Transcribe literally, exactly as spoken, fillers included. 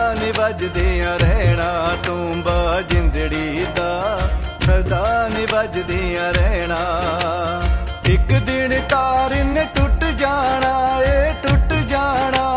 ਨੀ ਵੱਜਦੀਆਂ ਰਹਿਣਾ, ਤੂੰ ਬਾਜਿੰਦੜੀ ਦਾ ਸਦਾ ਨੀ ਵੱਜਦੀਆਂ ਰਹਿਣਾ।